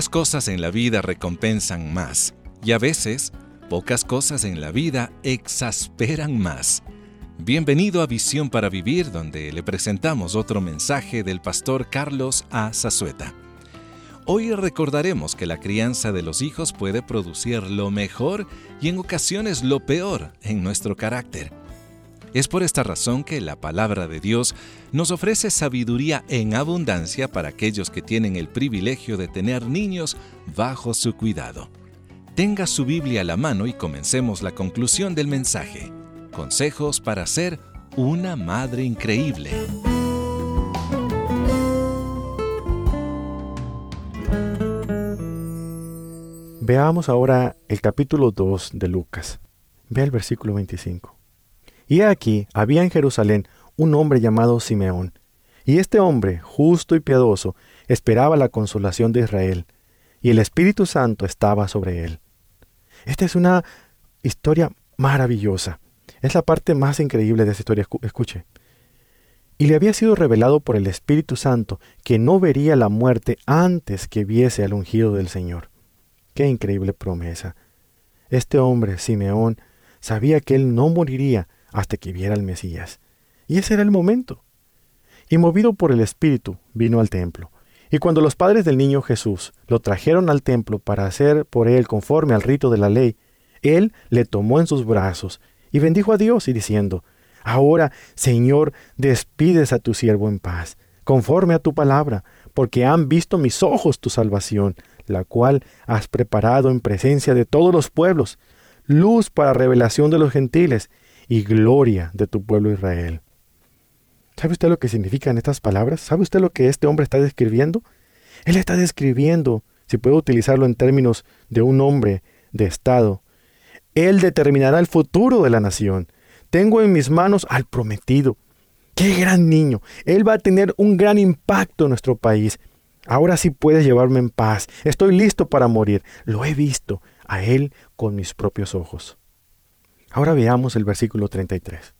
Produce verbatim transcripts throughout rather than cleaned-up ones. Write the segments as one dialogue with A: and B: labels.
A: Muchas cosas en la vida recompensan más, y a veces, pocas cosas en la vida exasperan más. Bienvenido a Visión para Vivir, donde le presentamos otro mensaje del pastor Carlos A. Zazueta. Hoy recordaremos que la crianza de los hijos puede producir lo mejor y en ocasiones lo peor en nuestro carácter. Es por esta razón que la palabra de Dios nos ofrece sabiduría en abundancia para aquellos que tienen el privilegio de tener niños bajo su cuidado. Tenga su Biblia a la mano y comencemos la conclusión del mensaje. Consejos para ser una madre increíble.
B: Veamos ahora el capítulo dos de Lucas. Vea el versículo veinticinco. Y he aquí, había en Jerusalén un hombre llamado Simeón, y este hombre, justo y piadoso, esperaba la consolación de Israel, y el Espíritu Santo estaba sobre él. Esta es una historia maravillosa. Es la parte más increíble de esta historia. Escuche. Y le había sido revelado por el Espíritu Santo que no vería la muerte antes que viese al ungido del Señor. ¡Qué increíble promesa! Este hombre, Simeón, sabía que él no moriría hasta que viera al Mesías. Y ese era el momento. Y movido por el Espíritu, vino al templo. Y cuando los padres del niño Jesús lo trajeron al templo para hacer por él conforme al rito de la ley, él le tomó en sus brazos y bendijo a Dios y diciendo: Ahora, Señor, despides a tu siervo en paz, conforme a tu palabra, porque han visto mis ojos tu salvación, la cual has preparado en presencia de todos los pueblos, luz para revelación de los gentiles y gloria de tu pueblo Israel. ¿Sabe usted lo que significan estas palabras? ¿Sabe usted lo que este hombre está describiendo? Él está describiendo, si puedo utilizarlo en términos de un hombre de Estado, él determinará el futuro de la nación. Tengo en mis manos al prometido. ¡Qué gran niño! Él va a tener un gran impacto en nuestro país. Ahora sí puedes llevarme en paz. Estoy listo para morir. Lo he visto a él con mis propios ojos. Ahora veamos el versículo treinta y tres.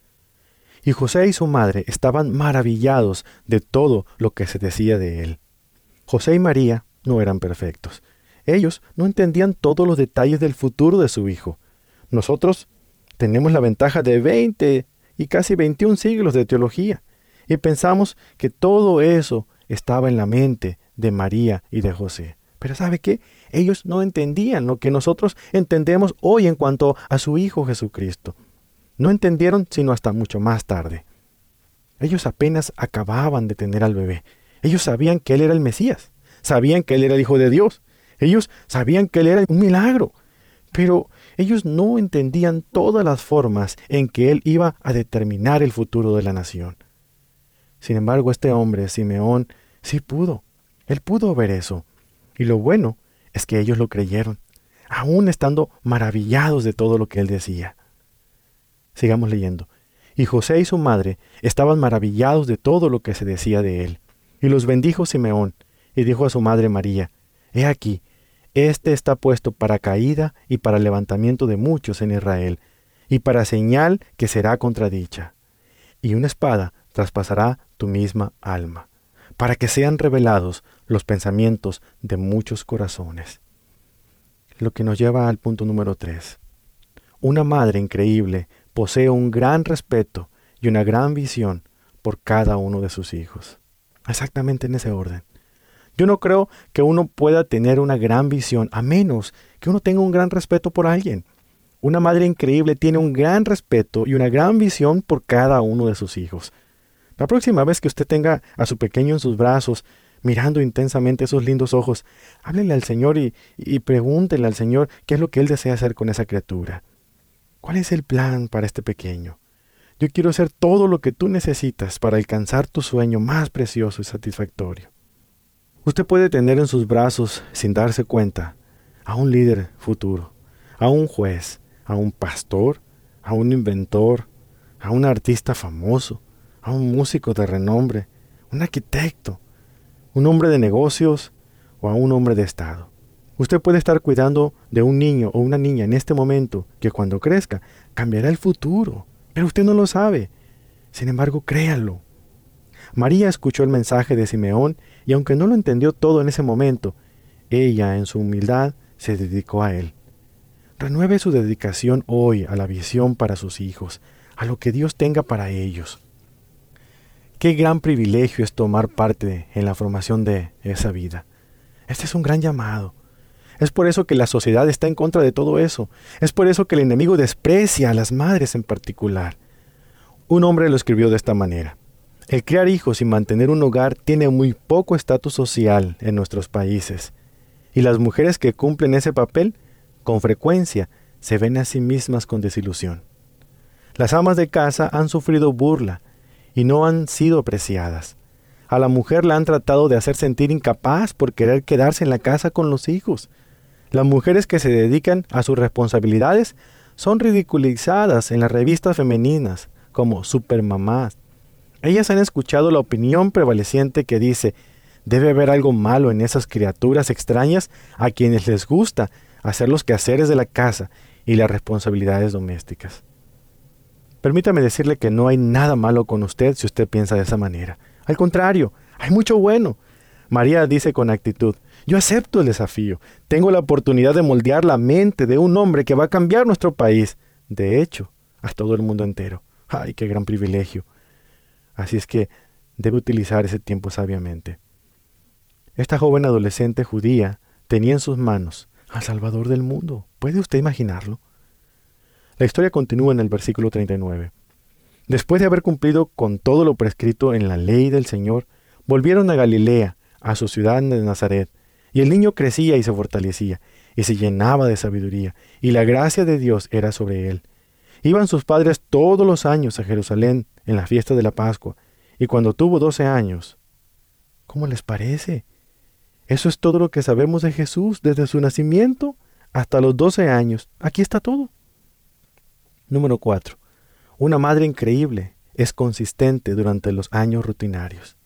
B: Y José y su madre estaban maravillados de todo lo que se decía de él. José y María no eran perfectos. Ellos no entendían todos los detalles del futuro de su hijo. Nosotros tenemos la ventaja de veinte y casi veintiún siglos de teología y pensamos que todo eso estaba en la mente de María y de José. Pero ¿sabe qué? Ellos no entendían lo que nosotros entendemos hoy en cuanto a su Hijo Jesucristo. No entendieron sino hasta mucho más tarde. Ellos apenas acababan de tener al bebé. Ellos sabían que Él era el Mesías. Sabían que Él era el Hijo de Dios. Ellos sabían que Él era un milagro. Pero ellos no entendían todas las formas en que Él iba a determinar el futuro de la nación. Sin embargo, este hombre, Simeón, sí pudo. Él pudo ver eso. Y lo bueno es que ellos lo creyeron, aún estando maravillados de todo lo que él decía. Sigamos leyendo. Y José y su madre estaban maravillados de todo lo que se decía de él. Y los bendijo Simeón, y dijo a su madre María: He aquí, este está puesto para caída y para levantamiento de muchos en Israel, y para señal que será contradicha. Y una espada traspasará tu misma alma, para que sean revelados los pensamientos de muchos corazones. Lo que nos lleva al punto número tres. Una madre increíble posee un gran respeto y una gran visión por cada uno de sus hijos. Exactamente en ese orden. Yo no creo que uno pueda tener una gran visión a menos que uno tenga un gran respeto por alguien. Una madre increíble tiene un gran respeto y una gran visión por cada uno de sus hijos. La próxima vez que usted tenga a su pequeño en sus brazos, mirando intensamente esos lindos ojos, háblele al Señor y, y pregúntele al Señor qué es lo que Él desea hacer con esa criatura. ¿Cuál es el plan para este pequeño? Yo quiero hacer todo lo que tú necesitas para alcanzar tu sueño más precioso y satisfactorio. Usted puede tener en sus brazos, sin darse cuenta, a un líder futuro, a un juez, a un pastor, a un inventor, a un artista famoso, a un músico de renombre, un arquitecto, un hombre de negocios o a un hombre de Estado. Usted puede estar cuidando de un niño o una niña en este momento que cuando crezca cambiará el futuro, pero usted no lo sabe. Sin embargo, créalo. María escuchó el mensaje de Simeón y aunque no lo entendió todo en ese momento, ella, en su humildad, se dedicó a él. Renueve su dedicación hoy a la visión para sus hijos, a lo que Dios tenga para ellos. Qué gran privilegio es tomar parte en la formación de esa vida. Este es un gran llamado. Es por eso que la sociedad está en contra de todo eso. Es por eso que el enemigo desprecia a las madres en particular. Un hombre lo escribió de esta manera: el criar hijos y mantener un hogar tiene muy poco estatus social en nuestros países, y las mujeres que cumplen ese papel, con frecuencia, se ven a sí mismas con desilusión. Las amas de casa han sufrido burla y no han sido apreciadas. A la mujer la han tratado de hacer sentir incapaz por querer quedarse en la casa con los hijos. Las mujeres que se dedican a sus responsabilidades son ridiculizadas en las revistas femeninas como supermamás. Ellas han escuchado la opinión prevaleciente que dice: debe haber algo malo en esas criaturas extrañas a quienes les gusta hacer los quehaceres de la casa y las responsabilidades domésticas. Permítame decirle que no hay nada malo con usted si usted piensa de esa manera. Al contrario, hay mucho bueno. María dice con actitud: yo acepto el desafío. Tengo la oportunidad de moldear la mente de un hombre que va a cambiar nuestro país. De hecho, a todo el mundo entero. ¡Ay, qué gran privilegio! Así es que debe utilizar ese tiempo sabiamente. Esta joven adolescente judía tenía en sus manos al Salvador del mundo. ¿Puede usted imaginarlo? La historia continúa en el versículo treinta y nueve. Después de haber cumplido con todo lo prescrito en la ley del Señor, volvieron a Galilea, a su ciudad de Nazaret, y el niño crecía y se fortalecía, y se llenaba de sabiduría, y la gracia de Dios era sobre él. Iban sus padres todos los años a Jerusalén en la fiesta de la Pascua, y cuando tuvo doce años. ¿Cómo les parece? Eso es todo lo que sabemos de Jesús, desde su nacimiento hasta los doce años. Aquí está todo. Número cuatro. Una madre increíble es consistente durante los años rutinarios.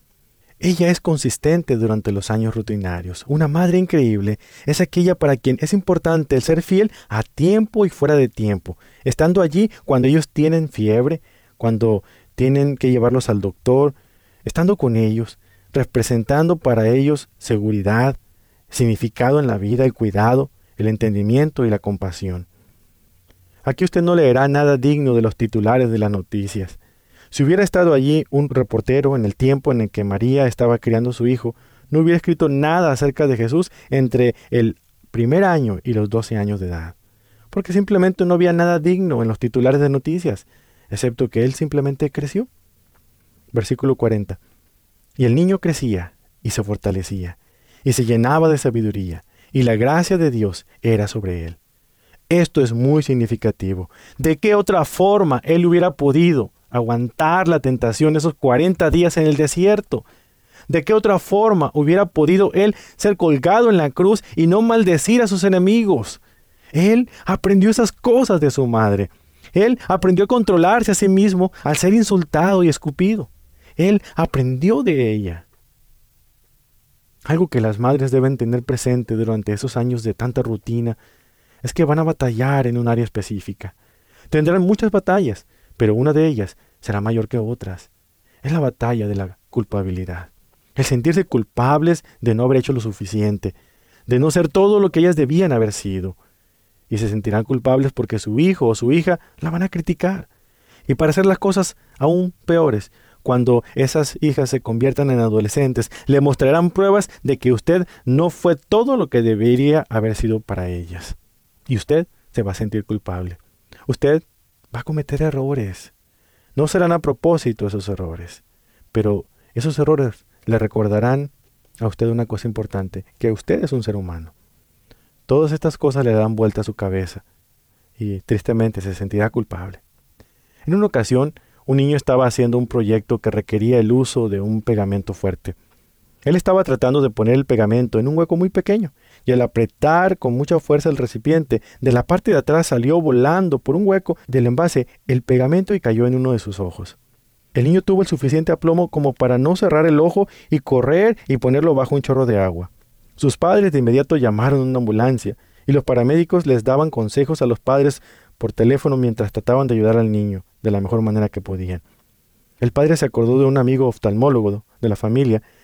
B: Ella es consistente durante los años rutinarios. Una madre increíble es aquella para quien es importante el ser fiel a tiempo y fuera de tiempo, estando allí cuando ellos tienen fiebre, cuando tienen que llevarlos al doctor, estando con ellos, representando para ellos seguridad, significado en la vida, el cuidado, el entendimiento y la compasión. Aquí usted no leerá nada digno de los titulares de las noticias. Si hubiera estado allí un reportero en el tiempo en el que María estaba criando a su hijo, no hubiera escrito nada acerca de Jesús entre el primer año y los doce años de edad, porque simplemente no había nada digno en los titulares de noticias, excepto que él simplemente creció. Versículo cuarenta. Y el niño crecía y se fortalecía, y se llenaba de sabiduría, y la gracia de Dios era sobre él. Esto es muy significativo. ¿De qué otra forma él hubiera podido aguantar la tentación esos cuarenta días en el desierto? ¿De qué otra forma hubiera podido él ser colgado en la cruz y no maldecir a sus enemigos? Él aprendió esas cosas de su madre. Él aprendió a controlarse a sí mismo al ser insultado y escupido. Él aprendió de ella. Algo que las madres deben tener presente durante esos años de tanta rutina es que van a batallar en un área específica. Tendrán muchas batallas, pero una de ellas será mayor que otras. Es la batalla de la culpabilidad. El sentirse culpables de no haber hecho lo suficiente, de no ser todo lo que ellas debían haber sido. Y se sentirán culpables porque su hijo o su hija la van a criticar. Y para hacer las cosas aún peores, cuando esas hijas se conviertan en adolescentes, le mostrarán pruebas de que usted no fue todo lo que debería haber sido para ellas. Y usted se va a sentir culpable. Usted va a cometer errores. No serán a propósito esos errores, pero esos errores le recordarán a usted una cosa importante, que usted es un ser humano. Todas estas cosas le dan vuelta a su cabeza y tristemente se sentirá culpable. En una ocasión, un niño estaba haciendo un proyecto que requería el uso de un pegamento fuerte. Él estaba tratando de poner el pegamento en un hueco muy pequeño, y al apretar con mucha fuerza el recipiente, de la parte de atrás salió volando por un hueco del envase el pegamento y cayó en uno de sus ojos. El niño tuvo el suficiente aplomo como para no cerrar el ojo y correr y ponerlo bajo un chorro de agua. Sus padres de inmediato llamaron a una ambulancia, y los paramédicos les daban consejos a los padres por teléfono mientras trataban de ayudar al niño de la mejor manera que podían. El padre se acordó de un amigo oftalmólogo de la familia,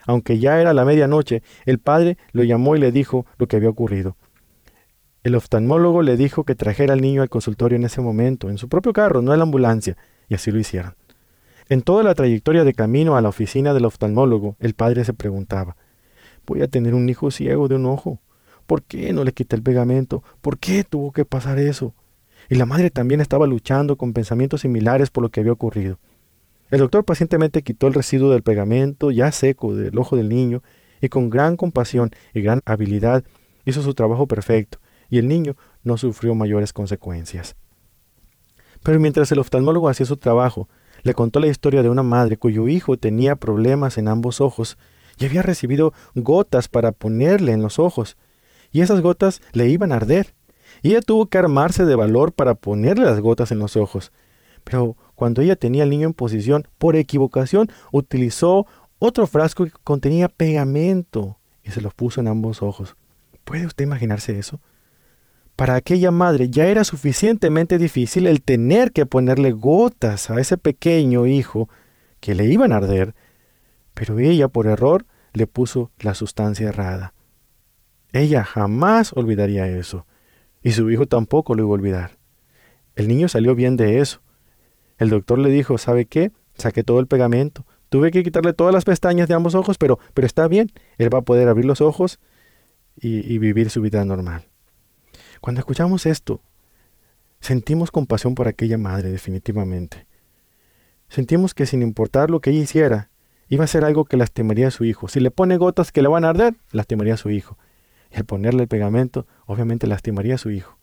B: aunque ya era la medianoche, el padre lo llamó y le dijo lo que había ocurrido. El oftalmólogo le dijo que trajera al niño al consultorio en ese momento, en su propio carro, no en la ambulancia, y así lo hicieron. En toda la trayectoria de camino a la oficina del oftalmólogo, el padre se preguntaba, voy a tener un hijo ciego de un ojo. ¿Por qué no le quité el pegamento? ¿Por qué tuvo que pasar eso? Y la madre también estaba luchando con pensamientos similares por lo que había ocurrido. El doctor pacientemente quitó el residuo del pegamento ya seco del ojo del niño y con gran compasión y gran habilidad hizo su trabajo perfecto y el niño no sufrió mayores consecuencias. Pero mientras el oftalmólogo hacía su trabajo, le contó la historia de una madre cuyo hijo tenía problemas en ambos ojos y había recibido gotas para ponerle en los ojos, y esas gotas le iban a arder, y ella tuvo que armarse de valor para ponerle las gotas en los ojos. Pero cuando ella tenía al niño en posición, por equivocación, utilizó otro frasco que contenía pegamento y se lo puso en ambos ojos. ¿Puede usted imaginarse eso? Para aquella madre ya era suficientemente difícil el tener que ponerle gotas a ese pequeño hijo que le iban a arder, pero ella por error le puso la sustancia errada. Ella jamás olvidaría eso, y su hijo tampoco lo iba a olvidar. El niño salió bien de eso. El doctor le dijo, ¿sabe qué? Saqué todo el pegamento. Tuve que quitarle todas las pestañas de ambos ojos, pero, pero está bien. Él va a poder abrir los ojos y, y vivir su vida normal. Cuando escuchamos esto, sentimos compasión por aquella madre, definitivamente. Sentimos que sin importar lo que ella hiciera, iba a ser algo que lastimaría a su hijo. Si le pone gotas que le van a arder, lastimaría a su hijo. Y al ponerle el pegamento, obviamente lastimaría a su hijo.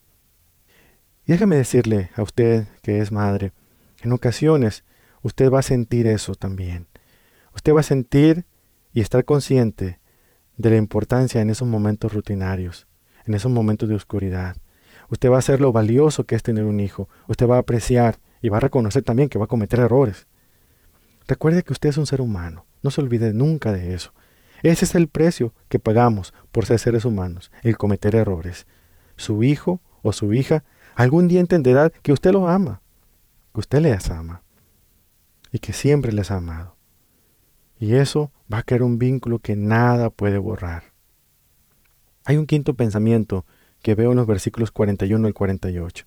B: Y déjame decirle a usted que es madre, en ocasiones usted va a sentir eso también. Usted va a sentir y estar consciente de la importancia en esos momentos rutinarios, en esos momentos de oscuridad. Usted va a hacer lo valioso que es tener un hijo. Usted va a apreciar y va a reconocer también que va a cometer errores. Recuerde que usted es un ser humano. No se olvide nunca de eso. Ese es el precio que pagamos por ser seres humanos, el cometer errores. Su hijo o su hija algún día entenderá que usted los ama, que usted les ama y que siempre les ha amado. Y eso va a crear un vínculo que nada puede borrar. Hay un quinto pensamiento que veo en los versículos cuarenta y uno al cuarenta y ocho.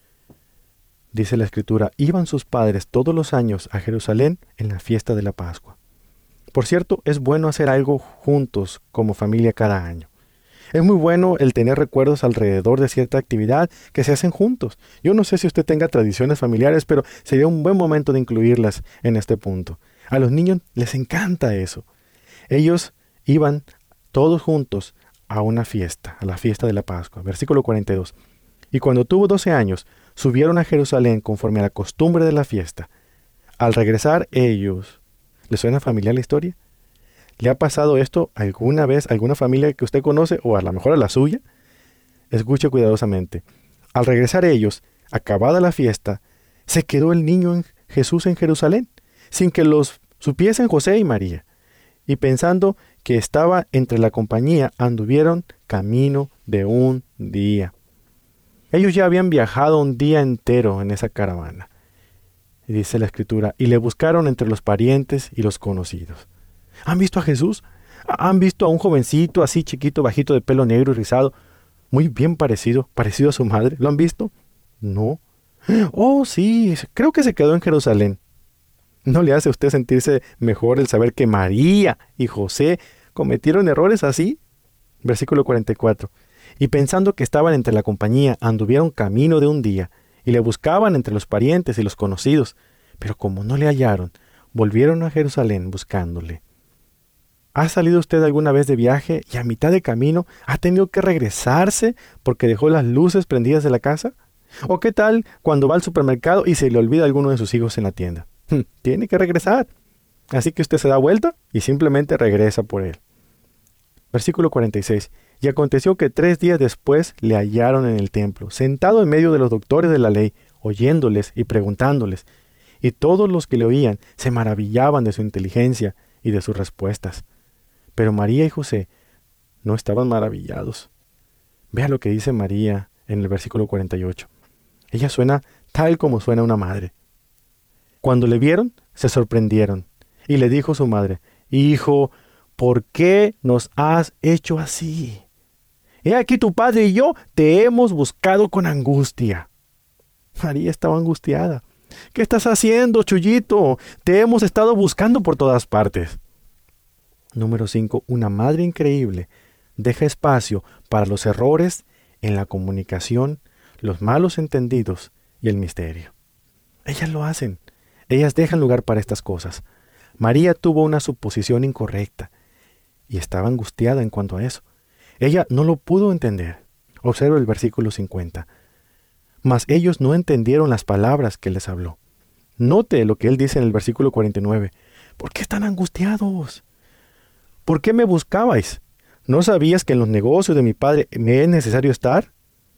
B: Dice la Escritura, iban sus padres todos los años a Jerusalén en la fiesta de la Pascua. Por cierto, es bueno hacer algo juntos como familia cada año. Es muy bueno el tener recuerdos alrededor de cierta actividad que se hacen juntos. Yo no sé si usted tenga tradiciones familiares, pero sería un buen momento de incluirlas en este punto. A los niños les encanta eso. Ellos iban todos juntos a una fiesta, a la fiesta de la Pascua. Versículo cuarenta y dos. Y cuando tuvo doce años, subieron a Jerusalén conforme a la costumbre de la fiesta. Al regresar ellos... ¿Le suena familiar la historia? ¿Le ha pasado esto alguna vez a alguna familia que usted conoce o a lo mejor a la suya? Escuche cuidadosamente. Al regresar ellos, acabada la fiesta, se quedó el niño en Jesús en Jerusalén, sin que los supiesen José y María. Y pensando que estaba entre la compañía, anduvieron camino de un día. Ellos ya habían viajado un día entero en esa caravana. Y dice la Escritura, y le buscaron entre los parientes y los conocidos. ¿Han visto a Jesús? ¿Han visto a un jovencito así chiquito, bajito, de pelo negro y rizado? Muy bien parecido, parecido a su madre. ¿Lo han visto? No. Oh, sí, creo que se quedó en Jerusalén. ¿No le hace a usted sentirse mejor el saber que María y José cometieron errores así? Versículo cuarenta y cuatro. Y pensando que estaban entre la compañía, anduvieron camino de un día, y le buscaban entre los parientes y los conocidos, pero como no le hallaron, volvieron a Jerusalén buscándole. ¿Ha salido usted alguna vez de viaje y a mitad de camino ha tenido que regresarse porque dejó las luces prendidas de la casa? ¿O qué tal cuando va al supermercado y se le olvida a alguno de sus hijos en la tienda? Tiene que regresar. Así que usted se da vuelta y simplemente regresa por él. Versículo cuarenta y seis. Y aconteció que tres días después le hallaron en el templo, sentado en medio de los doctores de la ley, oyéndoles y preguntándoles. Y todos los que le oían se maravillaban de su inteligencia y de sus respuestas. Pero María y José no estaban maravillados. Vea lo que dice María en el versículo cuarenta y ocho. Ella suena tal como suena una madre. Cuando le vieron, se sorprendieron. Y le dijo su madre, «Hijo, ¿por qué nos has hecho así? He aquí tu padre y yo te hemos buscado con angustia. María estaba angustiada. ¿Qué estás haciendo, Chuyito? Te hemos estado buscando por todas partes. Número cinco. Una madre increíble deja espacio para los errores en la comunicación, los malos entendidos y el misterio. Ellas lo hacen. Ellas dejan lugar para estas cosas. María tuvo una suposición incorrecta y estaba angustiada en cuanto a eso. Ella no lo pudo entender. Observa el versículo cincuenta. Mas ellos no entendieron las palabras que les habló. Note lo que él dice en el versículo cuarenta y nueve. ¿Por qué están angustiados? ¿Por qué me buscabais? ¿No sabías que en los negocios de mi padre me es necesario estar?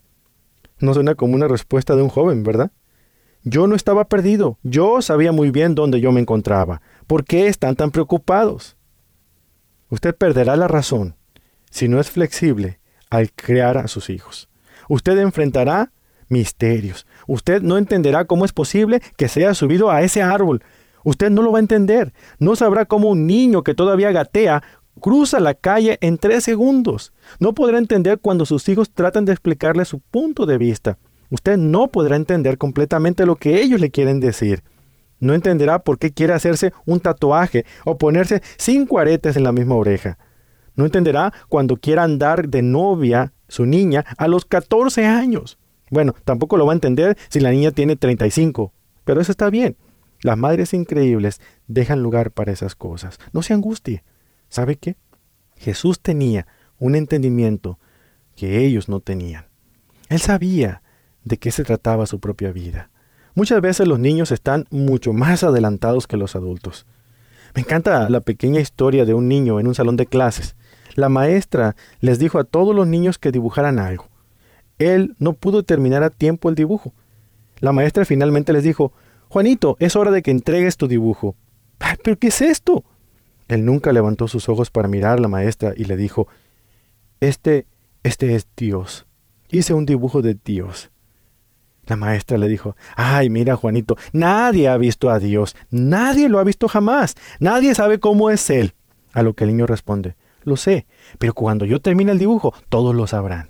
B: No suena como una respuesta de un joven, ¿verdad? Yo no estaba perdido. Yo sabía muy bien dónde yo me encontraba. ¿Por qué están tan preocupados? Usted perderá la razón si no es flexible al criar a sus hijos. Usted enfrentará misterios. Usted no entenderá cómo es posible que se haya subido a ese árbol. Usted no lo va a entender. No sabrá cómo un niño que todavía gatea cruza la calle en tres segundos. No podrá entender cuando sus hijos tratan de explicarle su punto de vista. Usted no podrá entender completamente lo que ellos le quieren decir. No entenderá por qué quiere hacerse un tatuaje o ponerse cinco aretes en la misma oreja. No entenderá cuando quiera andar de novia su niña a los catorce años. Bueno, tampoco lo va a entender si la niña tiene treinta y cinco, pero eso está bien. Las madres increíbles dejan lugar para esas cosas. No se angustie. ¿Sabe qué? Jesús tenía un entendimiento que ellos no tenían. Él sabía de qué se trataba su propia vida. Muchas veces los niños están mucho más adelantados que los adultos. Me encanta la pequeña historia de un niño en un salón de clases. La maestra les dijo a todos los niños que dibujaran algo. Él no pudo terminar a tiempo el dibujo. La maestra finalmente les dijo: Juanito, es hora de que entregues tu dibujo. ¿Pero qué es esto? Él nunca levantó sus ojos para mirar a la maestra y le dijo: Este, este es Dios. Hice un dibujo de Dios. La maestra le dijo: Ay, mira, Juanito, nadie ha visto a Dios. Nadie lo ha visto jamás. Nadie sabe cómo es Él. A lo que el niño responde: Lo sé, pero cuando yo termine el dibujo, todos lo sabrán.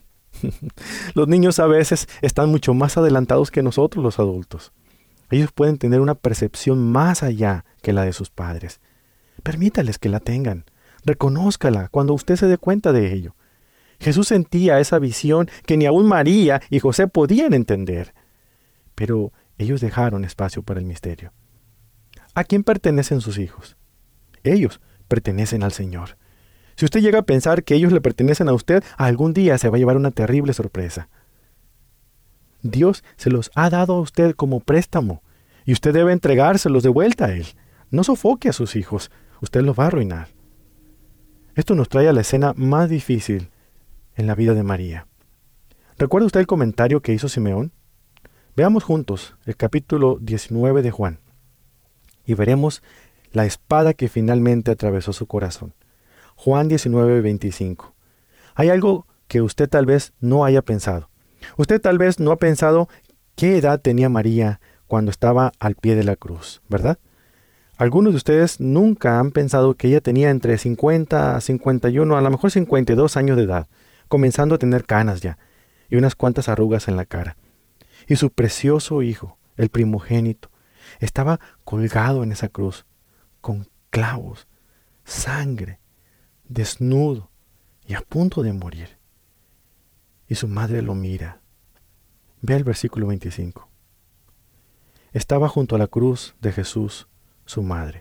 B: Los niños a veces están mucho más adelantados que nosotros los adultos. Ellos pueden tener una percepción más allá que la de sus padres. Permítales que la tengan. Reconózcala cuando usted se dé cuenta de ello. Jesús sentía esa visión que ni aún María y José podían entender. Pero ellos dejaron espacio para el misterio. ¿A quién pertenecen sus hijos? Ellos pertenecen al Señor. Si usted llega a pensar que ellos le pertenecen a usted, algún día se va a llevar una terrible sorpresa. Dios se los ha dado a usted como préstamo y usted debe entregárselos de vuelta a Él. No sofoque a sus hijos, usted los va a arruinar. Esto nos trae a la escena más difícil en la vida de María. ¿Recuerda usted el comentario que hizo Simeón? Veamos juntos el capítulo diecinueve de Juan y veremos la espada que finalmente atravesó su corazón. Juan diecinueve, veinticinco. Hay algo que usted tal vez no haya pensado. Usted tal vez no ha pensado qué edad tenía María cuando estaba al pie de la cruz, ¿verdad? Algunos de ustedes nunca han pensado que ella tenía entre cincuenta a cincuenta y uno, a lo mejor cincuenta y dos años de edad, comenzando a tener canas ya, y unas cuantas arrugas en la cara. Y su precioso hijo, el primogénito, estaba colgado en esa cruz, con clavos, sangre, desnudo y a punto de morir. Y su madre lo mira. Ve el versículo veinticinco. Estaba junto a la cruz de Jesús, su madre.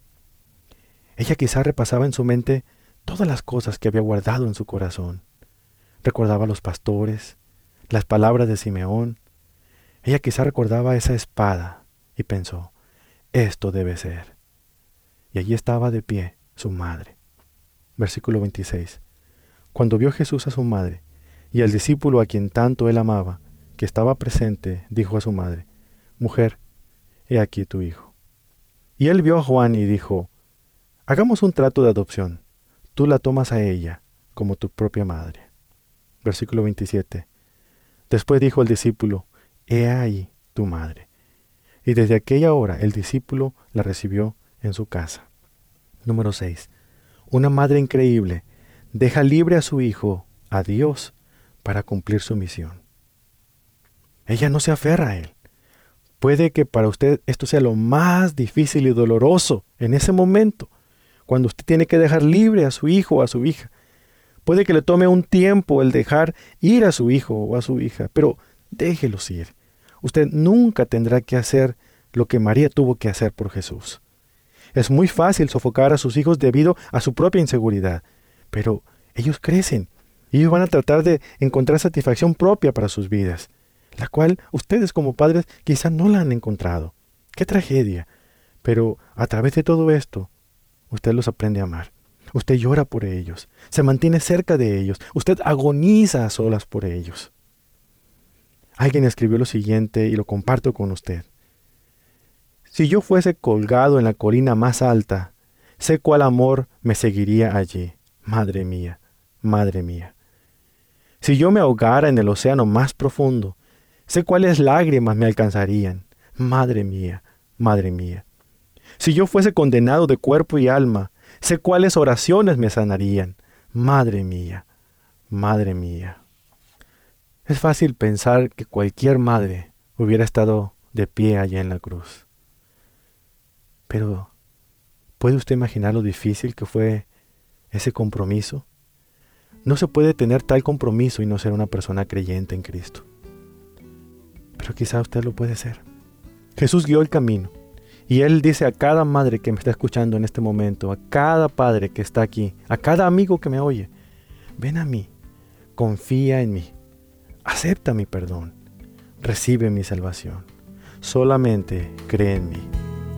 B: Ella quizá repasaba en su mente todas las cosas que había guardado en su corazón. Recordaba a los pastores, las palabras de Simeón. Ella quizá recordaba esa espada y pensó: esto debe ser. Y allí estaba de pie su madre. Versículo veintiséis. Cuando vio Jesús a su madre y al discípulo a quien tanto él amaba, que estaba presente, dijo a su madre: Mujer, he aquí tu hijo. Y él vio a Juan y dijo: Hagamos un trato de adopción. Tú la tomas a ella como tu propia madre. Versículo veintisiete. Después dijo el discípulo: He ahí tu madre. Y desde aquella hora el discípulo la recibió en su casa. Número seis. Una madre increíble deja libre a su hijo, a Dios, para cumplir su misión. Ella no se aferra a él. Puede que para usted esto sea lo más difícil y doloroso en ese momento, cuando usted tiene que dejar libre a su hijo o a su hija. Puede que le tome un tiempo el dejar ir a su hijo o a su hija, pero déjelos ir. Usted nunca tendrá que hacer lo que María tuvo que hacer por Jesús. Es muy fácil sofocar a sus hijos debido a su propia inseguridad, pero ellos crecen y ellos van a tratar de encontrar satisfacción propia para sus vidas, la cual ustedes como padres quizás no la han encontrado. ¡Qué tragedia! Pero a través de todo esto, usted los aprende a amar. Usted llora por ellos, se mantiene cerca de ellos, usted agoniza a solas por ellos. Alguien escribió lo siguiente y lo comparto con usted. Si yo fuese colgado en la colina más alta, sé cuál amor me seguiría allí. Madre mía, madre mía. Si yo me ahogara en el océano más profundo, sé cuáles lágrimas me alcanzarían. Madre mía, madre mía. Si yo fuese condenado de cuerpo y alma, sé cuáles oraciones me sanarían. Madre mía, madre mía. Es fácil pensar que cualquier madre hubiera estado de pie allá en la cruz. Pero, ¿puede usted imaginar lo difícil que fue ese compromiso? No se puede tener tal compromiso y no ser una persona creyente en Cristo. Pero quizá usted lo puede ser. Jesús guió el camino. Y Él dice a cada madre que me está escuchando en este momento, a cada padre que está aquí, a cada amigo que me oye, ven a mí, confía en mí, acepta mi perdón, recibe mi salvación. Solamente cree en mí.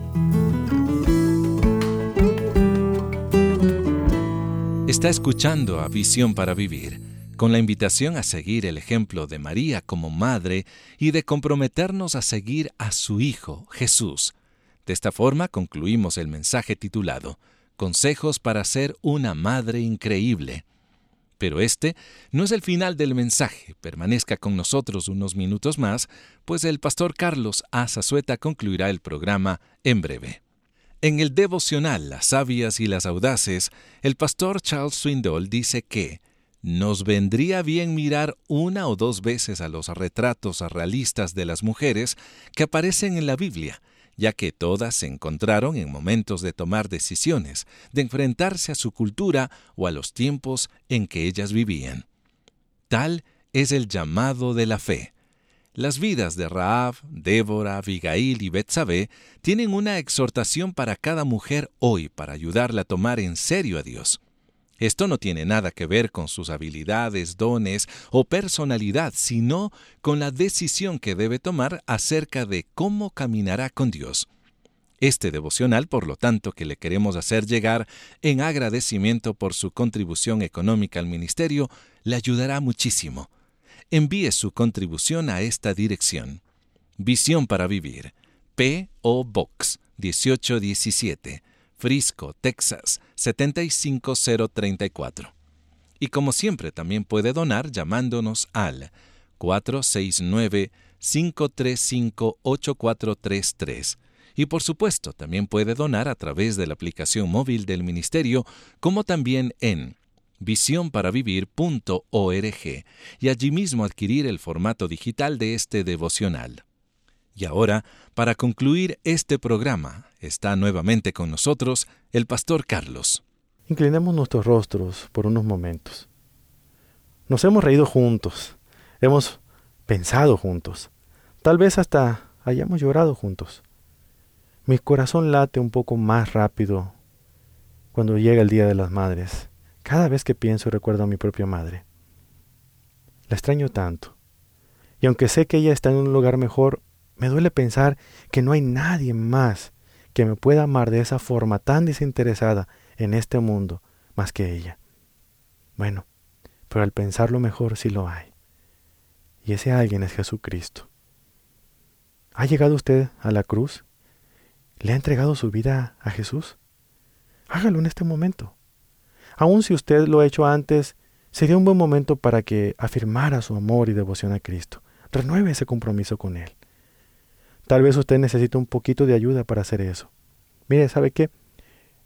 A: Está escuchando a Visión para Vivir, con la invitación a seguir el ejemplo de María como madre y de comprometernos a seguir a su Hijo, Jesús. De esta forma concluimos el mensaje titulado Consejos para ser una madre increíble. Pero este no es el final del mensaje. Permanezca con nosotros unos minutos más, pues el pastor Carlos A. Zazueta concluirá el programa en breve. En el devocional Las sabias y las audaces, el pastor Charles Swindoll dice que nos vendría bien mirar una o dos veces a los retratos realistas de las mujeres que aparecen en la Biblia, ya que todas se encontraron en momentos de tomar decisiones, de enfrentarse a su cultura o a los tiempos en que ellas vivían. Tal es el llamado de la fe. Las vidas de Rahab, Débora, Abigail y Betsabé tienen una exhortación para cada mujer hoy para ayudarla a tomar en serio a Dios. Esto no tiene nada que ver con sus habilidades, dones o personalidad, sino con la decisión que debe tomar acerca de cómo caminará con Dios. Este devocional, por lo tanto, que le queremos hacer llegar en agradecimiento por su contribución económica al ministerio, le ayudará muchísimo. Envíe su contribución a esta dirección. Visión para Vivir, P O Box dieciocho diecisiete, Frisco, Texas, setenta y cinco mil treinta y cuatro. Y como siempre también puede donar llamándonos al cuatro seis nueve, cinco tres cinco, ocho cuatro tres tres. Y por supuesto también puede donar a través de la aplicación móvil del ministerio, como también en visión para vivir punto org, y allí mismo adquirir el formato digital de este devocional. Y ahora, para concluir este programa, está nuevamente con nosotros el pastor Carlos.
B: Inclinemos nuestros rostros por unos momentos. Nos hemos reído juntos, hemos pensado juntos, tal vez hasta hayamos llorado juntos. Mi corazón late un poco más rápido cuando llega el Día de las Madres. Cada vez que pienso y recuerdo a mi propia madre. La extraño tanto. Y aunque sé que ella está en un lugar mejor, me duele pensar que no hay nadie más que me pueda amar de esa forma tan desinteresada en este mundo más que ella. Bueno, pero al pensarlo mejor sí lo hay. Y ese alguien es Jesucristo. ¿Ha llegado usted a la cruz? ¿Le ha entregado su vida a Jesús? Hágalo en este momento. Aun si usted lo ha hecho antes, sería un buen momento para que afirmara su amor y devoción a Cristo. Renueve ese compromiso con Él. Tal vez usted necesite un poquito de ayuda para hacer eso. Mire, ¿sabe qué?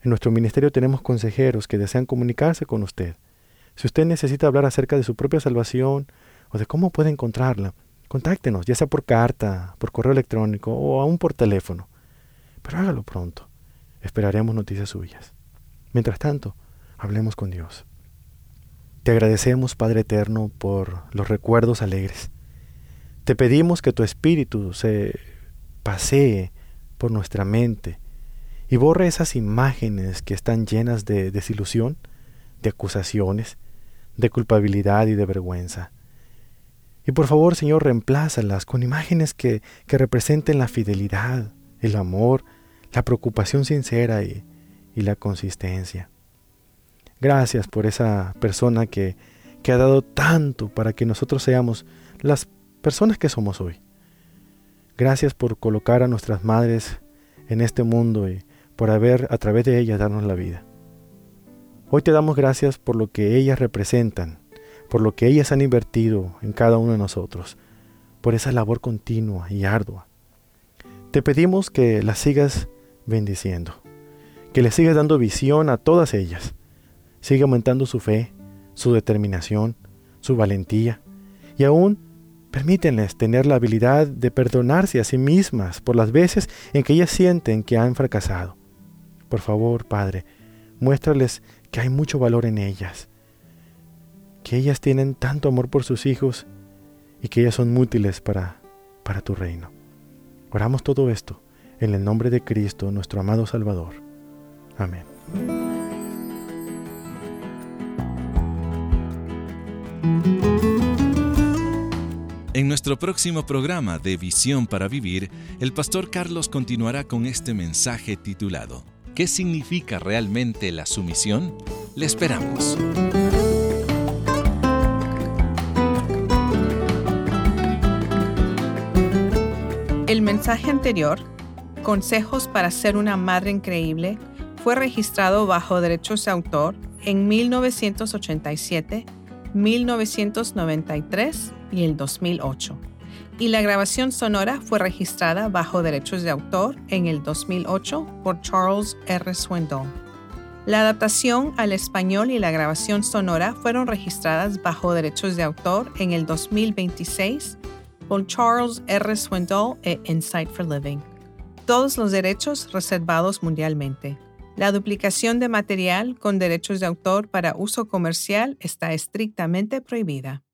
B: En nuestro ministerio tenemos consejeros que desean comunicarse con usted. Si usted necesita hablar acerca de su propia salvación o de cómo puede encontrarla, contáctenos, ya sea por carta, por correo electrónico o aún por teléfono. Pero hágalo pronto. Esperaremos noticias suyas. Mientras tanto, hablemos con Dios. Te agradecemos, Padre Eterno, por los recuerdos alegres. Te pedimos que tu Espíritu se pasee por nuestra mente y borre esas imágenes que están llenas de desilusión, de acusaciones, de culpabilidad y de vergüenza. Y por favor, Señor, reemplázalas con imágenes que, que representen la fidelidad, el amor, la preocupación sincera y, y la consistencia. Gracias por esa persona que, que ha dado tanto para que nosotros seamos las personas que somos hoy. Gracias por colocar a nuestras madres en este mundo y por haber a través de ellas darnos la vida. Hoy te damos gracias por lo que ellas representan, por lo que ellas han invertido en cada uno de nosotros, por esa labor continua y ardua. Te pedimos que las sigas bendiciendo, que les sigas dando visión a todas ellas. Sigue aumentando su fe, su determinación, su valentía y aún permítenles tener la habilidad de perdonarse a sí mismas por las veces en que ellas sienten que han fracasado. Por favor, Padre, muéstrales que hay mucho valor en ellas, que ellas tienen tanto amor por sus hijos y que ellas son útiles para, para tu reino. Oramos todo esto en el nombre de Cristo, nuestro amado Salvador. Amén.
A: En nuestro próximo programa de Visión para Vivir, el pastor Carlos continuará con este mensaje titulado ¿Qué significa realmente la sumisión? Le esperamos.
C: El mensaje anterior, Consejos para ser una madre increíble, fue registrado bajo derechos de autor en mil novecientos ochenta y siete, mil novecientos noventa y tres y el dos mil ocho. Y la grabación sonora fue registrada bajo derechos de autor en el dos mil ocho por Charles R. Swindoll. La adaptación al español y la grabación sonora fueron registradas bajo derechos de autor en el dos mil veintiséis por Charles R. Swindoll e Insight for Living. Todos los derechos reservados mundialmente. La duplicación de material con derechos de autor para uso comercial está estrictamente prohibida.